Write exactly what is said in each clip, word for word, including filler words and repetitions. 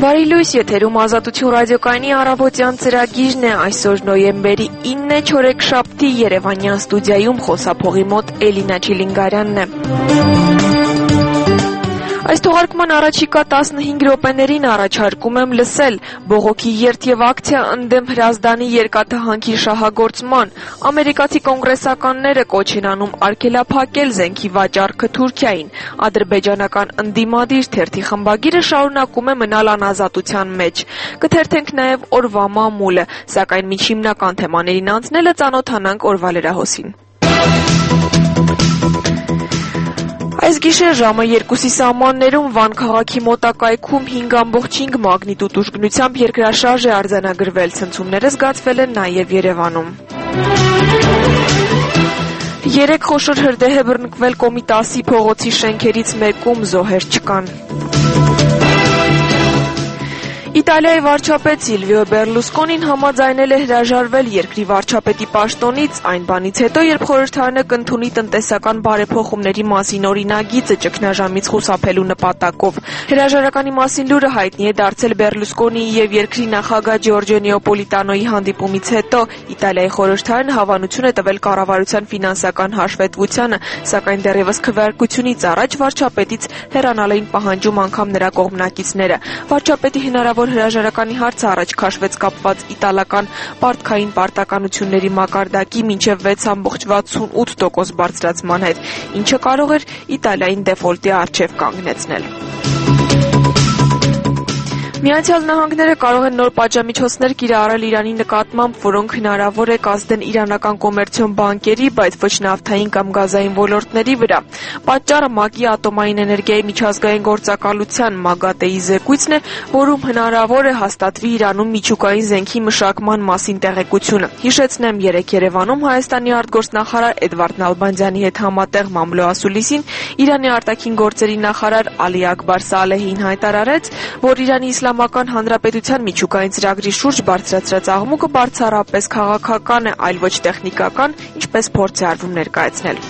Բարի լույս, եթերում Ազատություն ռադիոկայանի առավոտյան ծրագիրն է, այսօր նոյեմբերի ինը չորեքշաբթի, Երևանյան ստուդիայում խոսափողի մոտ Էլինա Չիլինգարյանն է։ Այս թողարկման առաջիկա տասնհինգ րոպեներին առաջարկում եմ լսել բողոքի երթ եւ ակցիա ընդդեմ Հրազդանի երկաթահանքի շահագործման։ Ամերիկացի կոնգրեսականները կոչ են անում արգելափակել զենքի վաճառքը Թուրքիային։ Ադրբեջանական ընդդիմադիր թերթի խմբագիրը շարունակում է մնալ անազատության մեջ։ Կթերթենք նաեւ օրվա մամուլը, սակայն միջհիմնական թեմաներին անցնելը ծանոթանանք օրվա լրահոսին։ Այս գիշեր ժամը երկուսի սահմաններում Վան քաղաքի մոտակայքում հինգ ամբողջ հինգ մագնիտուդ ուժգնությամբ երկրաշարժ է արձանագրվել, ցնցումները զգացվել են նաև Երևանում։ Երեք խոշոր հրդեհ է բռնկվել Կոմիտասի փողոցի շենքերից մեկում, զոհեր չկան։ Իտալիայի վարչապետ Սիլվիո Բերլուսկոնին համաձայնել է հրաժարվել երկրի վարչապետի պաշտոնից այն բանից հետո, երբ խորհրդարանը կընդունի տնտեսական բարեփոխումների մասին օրինագիծը ճգնաժամից խուսափելու նպատակով։ Հրաժարականի մասին լուրը հայտնի է դարձել Բերլուսկոնիի եւ երկրի նախագահ Ջորջո Նեոպոլիտանոյի հանդիպումից հետո։ Իտալիայի խորհրդարանը հավանություն է տվել կառավարության ֆինանսական հաշվետվությանը, սակայն դեռևս քվեարկությունից առաջ վարչապետից հեռանալ էին պահանջում անգամ նրա կողմնակիցները։ Վարչապետի հնարավոր հրաժարականի հարցը առաջ քաշվեց կապված իտալական պարտքային պարտականությունների մակարդակի մինչև վեց ամբողջ վաթսունութ տոկոս բարձրացման հետ, ինչը կարող էր Իտալիային դեֆոլտի առջև կանգնեցնել։ Միացյալ Նահանգները կարող են նոր պատժամիջոցներ կիրառել Իրանի նկատմամբ, որոնք հնարավոր է կազդեն իրանական կոմերցիոն բանկերի, բայց ոչ նավթային կամ գազային ոլորտների վրա։ Պատճառը ՄԱԿ-ի ատոմային էներգիայի միջազգային գործակալության ՄԱԳԱՏԵ-ի զեկույցն է, որում հնարավոր է հաստատվի Իրանում միջուկային զենքի մշակման մասին տեղեկությունը։ Հիշեցնեմ, երեկ Երևանում Հայաստանի արտգործնախարար Էդվարդ Նալբանդյանի հետ համատեղ մամլո ասուլիսին Իրանի արտաքին գործերի նախարար Ալի Աքբար Սալեհին հայտարարեց, որ Իրանի Իսլամական Հանրապետության միջուկային ծրագրի շուրջ բարձրացրած աղմուկը բացառապես քաղաքական է, այլ ոչ տեխնիկական, ինչպես փորձ է արվում ներկայացնել։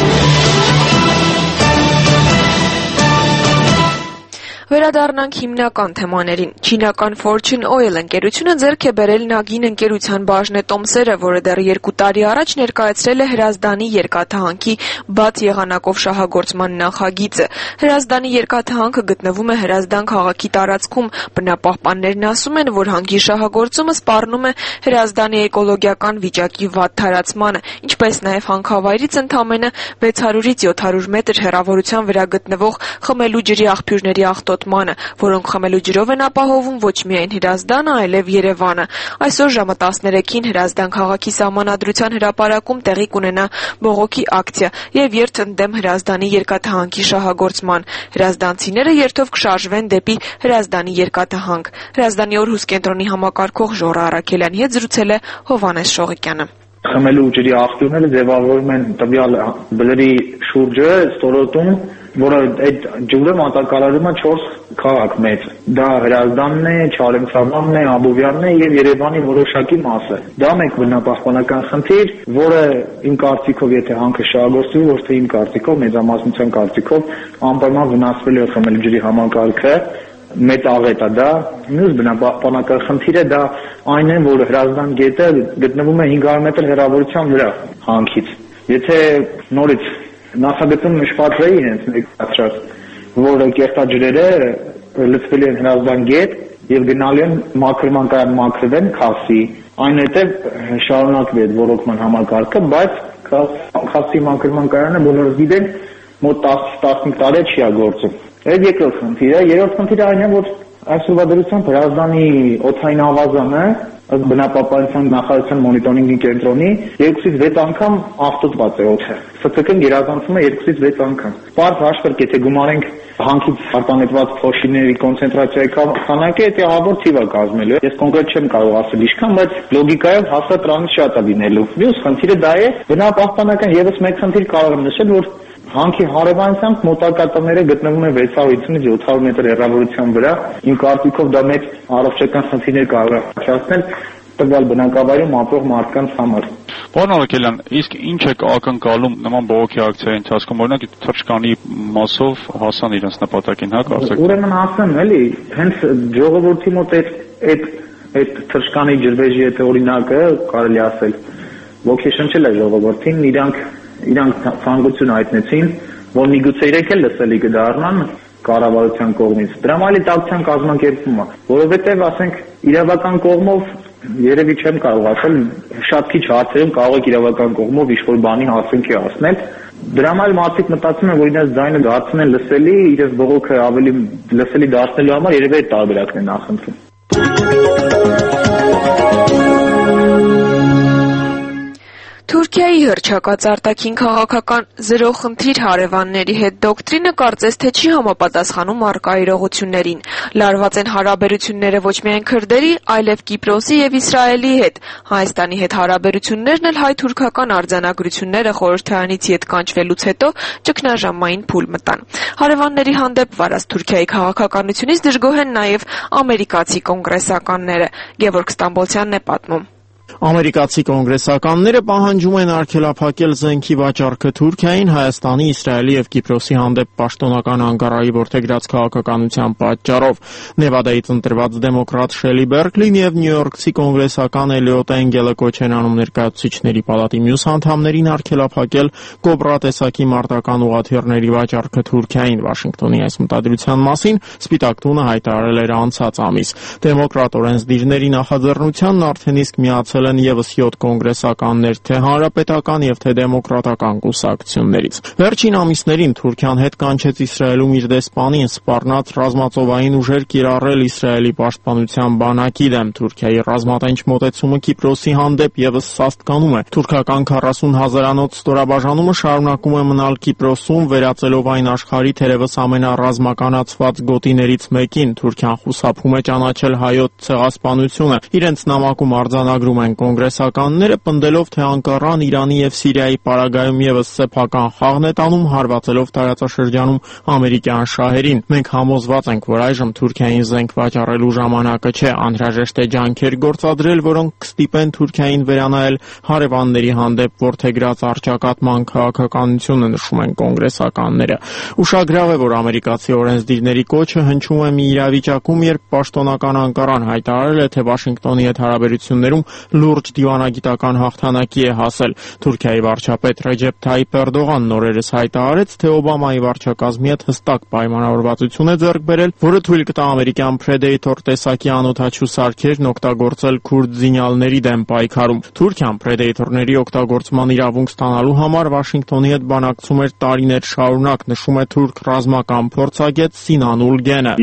Վերադառնանք հիմնական թեմաներին։ Չինական Fortune Oil ընկերությունը ձեռք է բերել Նագին ընկերության բաժնետոմսերը, որը դեռ երկու տարի առաջ ներկայացրել է Հրազդանի երկաթահանքի բաց եղանակով շահագործման նախագիծը։ Հրազդանի երկաթահանքը գտնվում է Հրազդան քաղաքի տարածքում։ Բնապահպաններն ասում են, որ հանգի շահագործումը սպառնում է Հրազդանի էկոլոգիական վիճակի վատ թարացմանը, ինչպես նաև հանքավայրից ընդամենը վեց հարյուրից յոթ հարյուր մետր հեռավորության վրա գտնվող խմելու ջրի աղբյուրների աղտոտ որոնք խմելու ջրով են ապահովում ոչ միայն Հրազդանը, այլև Երևանը։ Այսօր ժամը տասներեքին Հրազդան քաղաքի սահմանադրության հրապարակում տեղի կունենա բողոքի ակցիա եւ երթ ընդդեմ Հրազդանի երկաթահանքի շահագործման։ Հրազդանցիները երթով կշարժվեն դեպի Հրազդանի երկաթահանք։ Հրազդանի օրհուս կենտրոնի համակարգող Ժոռա Արաքելյանի հետ զրուցել է Հովհաննես Շողիկյանը։ Խմելու ջրի աղբյուրները ձևավորվում են տվյալ բլրի շուրջը, ստորոտում, որը այդ ջուրը մատակարարում է չորս քաղաք մեծ։ Դա Հրազդանն է, Չարենցավանն է, Աբովյանն է եւ Երևանի որոշակի մասը։ Դա մեկ բնապահպանական խնդիր, որը իմ կարծիքով, եթե հանքը շահագործվի, ոչ թե իմ կարծիքով, մեծամասնության կարծիքով, անպայման վնասվել է խմելու ջրի համակարգը։ Մեծ աղետ է դա։ Մյուս բնապահպանական խնդիրը դա այն է, որ Հրազդան գետը գտնվում է հինգ հարյուր մետր հեռավորության վրա հանքից։ Եթե նորից նախագծում նշվածեի հենց ներկայացրած, որ կերտաջրերը լցվել են Հրազդան գետ եւ գնալի են մաքրման կայան մաքրվեն Քասի, այնուհետեւ շարունակվի այդ ռոռոկման համակարգը, բայց Քասի մաքրման կայանը բոլորը գիտեն մոտ տասը-տասնհինգ տարի չի գործում։ Այդ երկրորդ խնդիրը, երրորդ խնդիրը այն է, որ այսօրվա դրությամբ Հրազդանի օդային ավազանը բնապահպանության նախարարության մոնիտորինգի կենտրոնի երկուսից վեց անգամ աղտոտված է օդը։ Ֆ Ց Կ-ն գերազանցում է երկուսից վեց անգամ։ Պարզ հաշվարկ, եթե գումարենք հանքից արտանետված փոշիների կոնցենտրացիայի քանակը, դա ահավոր թիվ է կազմելու։ Ես կոնկրետ չեմ կարող ասել ինչքան, բայց լոգիկայով հաստատ տրանից շատ է լինելու։ Մյուս խնդիրը դա է, բնապահպանական եւս մեկ խնդիր կարող եմ նշել, որ հանքի հարևանությամբ մոտակա տները գտնվում են վեց հարյուր ութանից յոթ հարյուր մետր հեռավորության վրա։ Իմ կարծիքով դա մեծ առողջական խնդիրներ կարող է առաջացնել տվյալ բնակավայրում ապրող մարդկանց համար։ Պարոն Արաքելյան, իսկ ինչ է ակնկալում նման բողոքի ակցիայի ընթացքում, օրինակ թռչկանի մասով հասան իրենց նպատակին, հա, կարծեք։ Ուրեմն ասեմ, էլի, հենց ժողովրդի մոտ այդ այդ այդ թռչկանի ջրվեժի այդ օրինակը կարելի ասել ոգեշնչել է ժողովրդին, իրանք իրանք ցանկություն հայտնեցին, որ միգուցե իրենք էլ լսելի կդառնան կառավարության կողմից։ Դրա մալի տակցիան կազմակերպվում է, որովհետև ասենք իրավական կողմով երևի չեմ կարող ասել, շատ քիչ հարցերում կարող եք իրավական կողմով ինչ-որ բանի հասցնքի հասնել։ Դրա մալ մարդիկ մտածում են, որ իրենց ձայնը դարձնեն լսելի, իրենց բողոքը ավելի լսելի դարձնելու համար երևի այդ տարբերակն է նախընտրում։ Թուրքիայի հռչակած արտաքին քաղաքական զրո խնդիր հարևանների հետ դոկտրինը կարծես թե չի համապատասխանում առկա իրողություններին։ Լարված են հարաբերությունները ոչ միայն քրդերի, այլև Կիպրոսի եւ Իսրայելի հետ։ Հայաստանի հետ հարաբերություններն էլ հայ-թուրքական արձանագրությունները խորհրդարանից ետ կանչվելուց հետո ճգնաժամային փուլ մտան։ Հարևանների հանդեպ վարած Թուրքիայի քաղաքականությունից դժգոհ են նաեւ ամերիկացի կոնգրեսականները։ Գևորգ Ստամբոլցյանն է պատմում։ Ամերիկացի կոնգրեսականները պահանջում են արգելափակել զենքի վաճառքը Թուրքիային Հայաստանի, Իսրայելի եւ Կիպրոսի հանդեպ պաշտոնական Անկարայի որդեգրած քաղաքականության պատճառով։ Նևադայից ընտրված դեմոկրատ Շելի Բերքլին եւ նյույորքցի կոնգրեսական Էլիոտ Էնգելը կոչ են անում ներկայացուցիչների պալատի մյուս անդամներին արգելափակել կոբրա տեսակի մարտական ուղղաթիռների վաճառքը Թուրքիային։ Վաշինգտոնի այս մտադրության մասին Սպիտակ տունը հայտարարել էր անցած ամիս։ Դեմոկրատ օրենսդիրների նախաձեռնությանն արդեն իսկ միացել են եւս յոթ կոնգրեսականներ թե հանրապետական եւ թե դեմոկրատական կուսակցություններից։ Վերջին ամիսներին Թուրքիան հետ կանչեց Իսրայելում իր դեսպանին սպառնաց ռազմածովային ուժեր կիրառել Իսրայելի պաշտպանության բանակի դեմ։ Թուրքիայի ռազմատենչ մոտեցումը Կիպրոսի հանդեպ եւս սաստկանում է։ Թուրքական քառասուն հազարանոց ստորաբաժանումը շարունակում է մնալ Կիպրոսում, վերածելով այն աշխարհի թերևս ամենառազմականացված գոտիներից մեկին։ Թուրքիան խուսափում է ճանաչել հայոց ցեղասպանությունը։ Իրենց նամակում արձանագրում են կոնգրեսականները, պնդելով, թե Անկարան Իրանի եւ Սիրիայի պարագայում եւս սեփական խաղն է տանում, հարվածելով տարածաշրջանում ամերիկյան շահերին։ Մենք համոզված ենք, որ այժմ Թուրքիային զենք վաճառելու ժամանակը չէ, անհրաժեշտ է ջանքեր գործադրել, որոնք կստիպեն Թուրքիային վերանայել հարևանների հանդեպ որդեգրած առճակատման քաղաքականությունը, նշում են կոնգրեսականները։ Ուշագրավ է, որ ամերիկացի օրենսդիրների կոչը հնչում է մի իրավիճակում, երբ պաշտոնական Անկարան հայտարարել է, թե Վաշինգտոնի հետ հարաբերություններում լուրջ դիվանագիտական հաղթանակի է հասել։ Թուրքիայի վարչապետ Ռեջեփ Թայիփ Էրդողանն օրերս հայտարարեց, թե Օբամայի վարչակազմի հետ հստակ պայմանավորվածություն է ձեռք բերել, որը թույլ կտա ամերիկյան Predator տեսակի անօդաչու սարքերն օգտագործել քուրդ զինյալների դեմ պայքարում։ Թուրքիան Predator-ների օգտագործման իրավունք ստանալու համար Վաշինգտոնի հետ բանակցում էր տարիներ շարունակ, նշում է թուրք ռազմական փորձագետ Սինան Ուլգենը։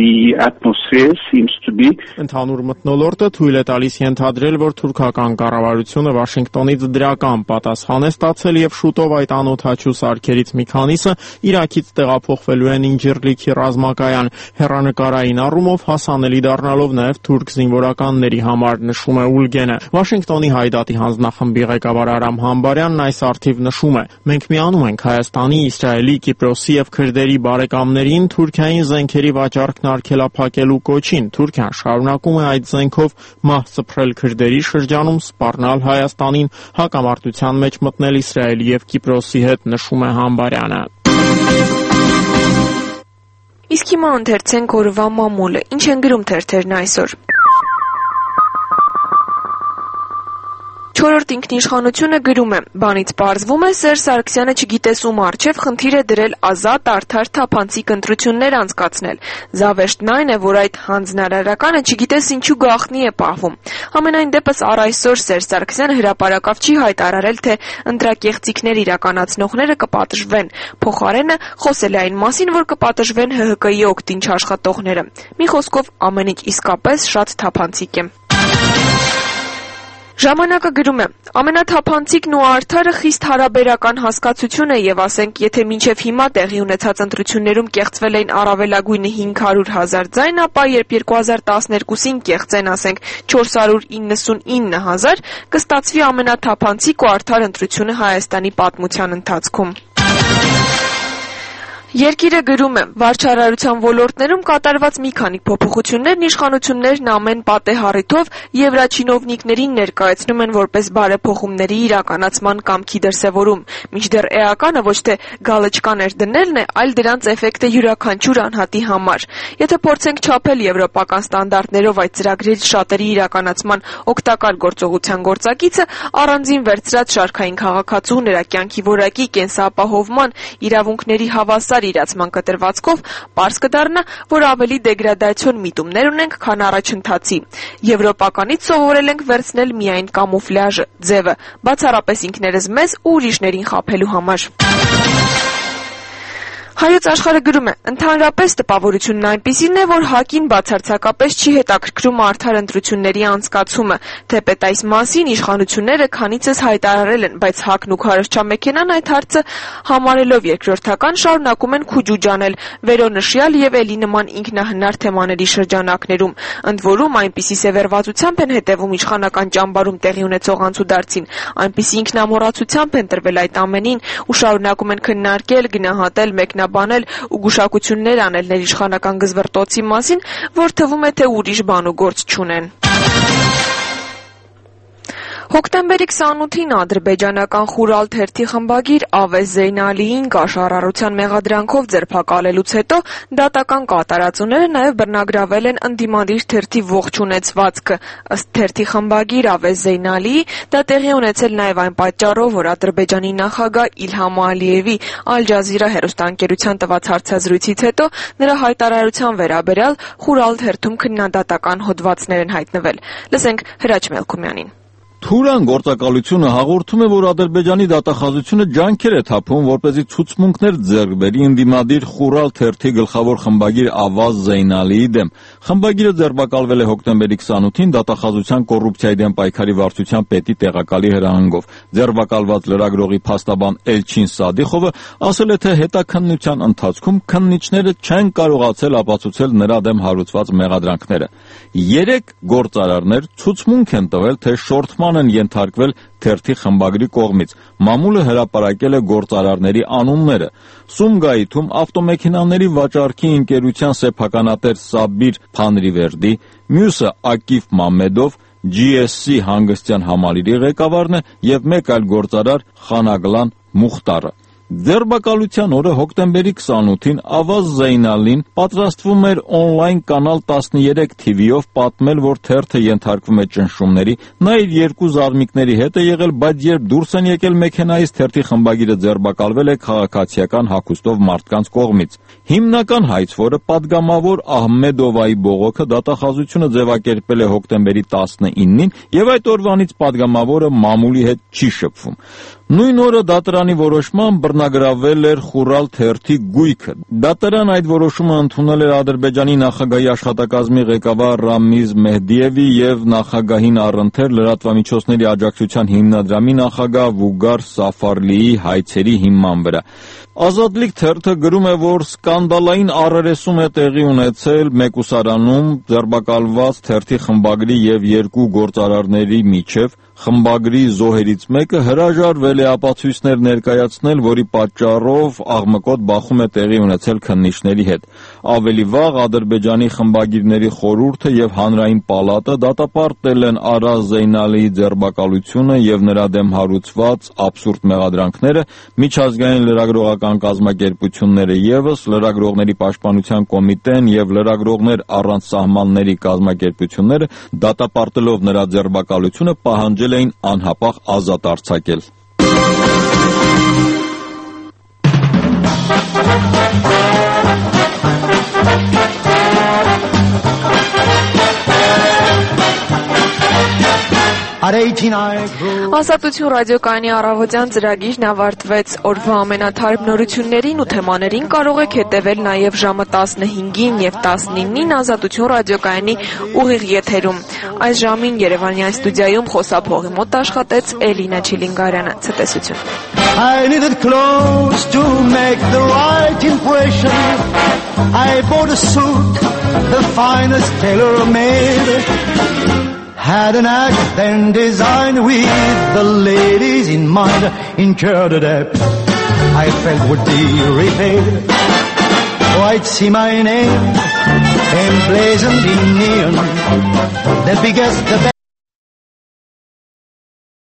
Ընդհանուր մթնոլորտը թույլ է տալիս ենթադրել, որ թուրքական կառավարությունը Վաշինգտոնից դրական պատասխան է ստացել եւ շուտով այդ անօդաչու սարքերից մի քանիսը Իրաքից տեղափոխվելու են Ինջիրլիքի ռազմակայան, հեռանկարային առումով հասանելի դառնալով նաեւ թուրք զինվորականների համար, նշում է Ուլգենը։ Վաշինգտոնի Հայդատի հանձնախմբի ղեկավար Արամ Համբարյանն այս առթիվ նշում է. «Մենք միանում ենք Հայաստանի, Իսրայելի, Կիպրոսի եւ քրդերի բարեկամներին Թուրքիային զենքերի վաճառքն արգելափակելու կոչին։ Թուրքիան շարունակում է այդ զենքով մահ սփռել քրդերի շրջանում, սպառնալ Հայաստանին, հակամարտության մեջ մտնել Իսրայելի եւ Կիպրոսի հետ», նշում է Համբարյանը։ Իսկ հիմա ընթերցենք օրվա մամուլը։ Ինչ են գրում թերթերն այսօր։ Չորրորդ ինքնիշխանությունը գրում է. «Բանից պարզվում է, Սերժ Սարգսյանը չգիտես ում առջև խնդիր է դրել ազատ, արդար, թափանցիկ ընտրություններ անցկացնել։ Զավեշտն այն է, որ այդ հանձնարարականը չգիտես ինչու գաղտնի է պահվում։ Համենայն դեպս առ այսօր Սերժ Սարգսյանը հրապարակավ չի հայտարարել, թե ընտրակեղծիքներ իրականացնողները կպատժվեն։ Փոխարենը խոսել է այն մասին, որ կպատժվեն Հ Հ Կ-ի օգտինչ աշխատողները։ Մի խոսքով ամեն ինչ իսկապես շատ թափանցիկ է»։ Ժամանակը գրում է. «Ամենաթափանցիկն ու արդարը խիստ հարաբերական հասկացություն է եւ ասենք, եթե մինչեւ հիմա տեղի ունեցած ընտրություններում կեղծվել էին առավելագույնը հինգ հարյուր հազար ձայն, ապա երբ երկու հազար տասներկուսին կեղծեն, ասենք, չորս հարյուր իննսունինը հազար, կստացվի ամենաթափանցիկ ու արդար ընտրությունը Հայաստանի պատմության ընթացքում»։ Երկիրը գրում է, վարչարարության ոլորտներում կատարված մի քանի փոփոխություններն իշխանություններն ամեն պատեհառիթով եվրաչինովնիկներին ներկայացնում են որպես բարեփոխումների իրականացման կամքի դրսևորում, մինչդեռ էականը ոչ թե գալչկաներ դնելն է, այլ դրանց էֆեկտը յուրաքանչյուր անհատի համար։ Եթե փորձենք չափել եվրոպական ստանդարտներով այդ ծրագրերի շատերի իրականացման օգտակար գործողության գործակիցը, առանձին վերցրած շարքային քաղաքացու, նրա կյանքի որակի, կենսապահովման, իրավունքների հավասար իրացման կտրվածքով պարզ կդառնա, որ ավելի դեգրադացիոն միտումներ ունենք, քան առաջընթացի։ Եվրոպականից սովորել ենք վերցնել միայն կամուֆլյաժը, ձևը, բացառապես ինքներս մեզ ու ուրիշներին խաբելու համար։ Հայոց աշխարհը գրում է. ընդհանրապես տպավորությունն այնպիսին է, որ ՀԱԿ-ին բացարձակապես չի հետաքրքրում արդար ընտրությունների անցկացումը, թեպետ այս մասին իշխանությունները քանիցս հայտարարել են, բայց ՀԱԿ-ն ու քարոզչամեքենան այդ հարցը համարելով երկրորդական շարունակում են քուջուջանել վերոնշյալ եւ էլի նման ինքնահնար թեմաների շրջանակներում, ընդ որում այնպիսի սևեռվածությամբ են հետևում իշխանական ճամբարում տեղի ունեցող անցուդարձին, այնպիսի ինքնամոռացությամբ են տրվել այդ ամենին ու շարունակում են քննարկել, գնահատել, մեկնաբանել բանել ու գուշակություններ անել ներիշխանական գզվռտոցի մասին, որ թվում է թե ուրիշ բան ու գործ չունեն։ Հոկտեմբերի քսանութին ադրբեջանական Խուրալ թերթի խմբագիր Ավեզ Զեյնալիին կաշառարության մեղադրանքով ձերբակալելուց հետո դատական կատարածուները նաև բռնագրավել են ընդդիմադիր թերթի ողջ ունեցվածքը։ Ըստ թերթի խմբագիր Ավեզ Զեյնալիի, դա տեղի ունեցել նաև այն պատճառով, որ Ադրբեջանի նախագահ Իլհամ Ալիևի Ալ Ջազիրա հեռուստաընկերության տված հարցազրույցից հետո նրա հայտարարության վերաբերյալ Խուրալ թերթում քննադատական հոդվածներ են հայտնվել։ Լսենք Հրաչ Մելքումյանին։ Թուրան գործակալությունը հաղորդում է, որ Ադրբեջանի դատախազությունը ջանքեր է թափում, որպեսզի ցուցմունքներ ձեռք բերի ընդդիմադիր Խուրալ թերթի գլխավոր խմբագիր Ավազ Զեյնալիի դեմ։ Խմբագիրը ձերբակալվել է հոկտեմբերի քսանութին դատախազության կոռուպցիայի դեմ պայքարի վարչության պետի տեղակալի հրահանգով։ Ձերբակալված լրագրողի փաստաբան Էլչին Սադիխովը ասել է, թե հետաքննության ընթացքում քննիչները չեն կարողացել ապացուցել նրա դեմ հարուցված մեղադրանքները։ Երեք գործարարներ ցուցմունք են տվել, թե շորթման են ենթարկվել թերթի խմբագրի կողմից։ Մամուլը հրապարակել է գործարարների անունները։ Սումգայիթում ավտոմեքենաների վաճառքի ընկերության սեփականատեր Սաբիր Փանրիվերդի, մյուսը Ակիֆ Մամեդով, Ջի Էս Սի հանգստյան համալիրի ղեկավարն է եւ մեկ այլ գործարար Խանագլան Մուխտարը։ Ձերբակալության օրը հոկտեմբերի քսանութին Ավազ Զեյնալին պատրաստվում էր օնլայն կանալ տասներեք թիվիով պատմել, որ թերթը ենթարկվում է ճնշումների, նա իր երկու զարմիկների հետ է եղել, բայց երբ դուրս են եկել մեքենայից, թերթի խմբագիրը ձերբակալվել է քաղաքացիական հագուստով մարդկանց կողմից։ Հիմնական հայցվորը պատգամավոր Ահմեդովայի բողոքը դատախազությունը ձևակերպել է հոկտեմբերի տասնինին եւ այդ օրվանից պատգամավորը մամուլի հետ չի շփվում։ Նույն օրը դատարանի որոշմամբ բռնագրավել էր Խուրալ թերթի գույքը։ Դատարան այդ որոշումը ընդունել էր Ադրբեջանի նախագահի աշխատակազմի ղեկավար Ռամիզ Մեհդիևի եւ նախագահին առընթեր լրատվամիջոցների աջակցության հիմնադրամի նախագահ Վուգար Սաֆարլիի հայցերի հիման վրա։ Ազատլիկ թերթը գրում է, որ սկանդալային առերեսում է տեղի ունեցել մեկուսարանում ձերբակալված թերթի խմբագրի եւ երկու գործարարների միջև։ Խմբագրի զոհերից մեկը հրաժարվել է ապացույցներ ներկայացնել, որի պատճառով աղմկոտ բախում է տեղի ունեցել քննիչների հետ։ Ավելի վաղ Ադրբեջանի խմբագիրների խորհուրդը եւ հանրային պալատը դատապարտել են Արազ Զեյնալիի ձերբակալությունը եւ նրա դեմ հարուցված աբսուրդ մեղադրանքները, միջազգային լրագրողական կազմակերպությունները եւս, լրագրողների պաշտպանության կոմիտեն եւ լրագրողներ առանց սահմանների կազմակերպությունները դատապարտելով նրա ձերբակալությունը պահանջել էին անհապաղ ազատ արձակել։ Ազատություն ռադիոկայանի առավոտյան ծրագիրն ավարտվեց։ Օրվա ամենաթարմ նորություններին ու թեմաներին կարող եք հետևել նաև ժամը տասնհինգին եւ տասնինին Ազատություն ռադիոկայանի ուղիղ եթերում։ Այս ժամին Երևանյան ստուդիայում խոսափողի մոտ աշխատեց Էլինա Չիլինգարյանը։ Ցտեսություն։ I needed clothes to make the right impression. I bought a suit, the finest tailor made. Had an act and design with the ladies in mind. Incurred a debt I felt would be repaid. oh, I'd see my name emblazoned in neon, the biggest, the best.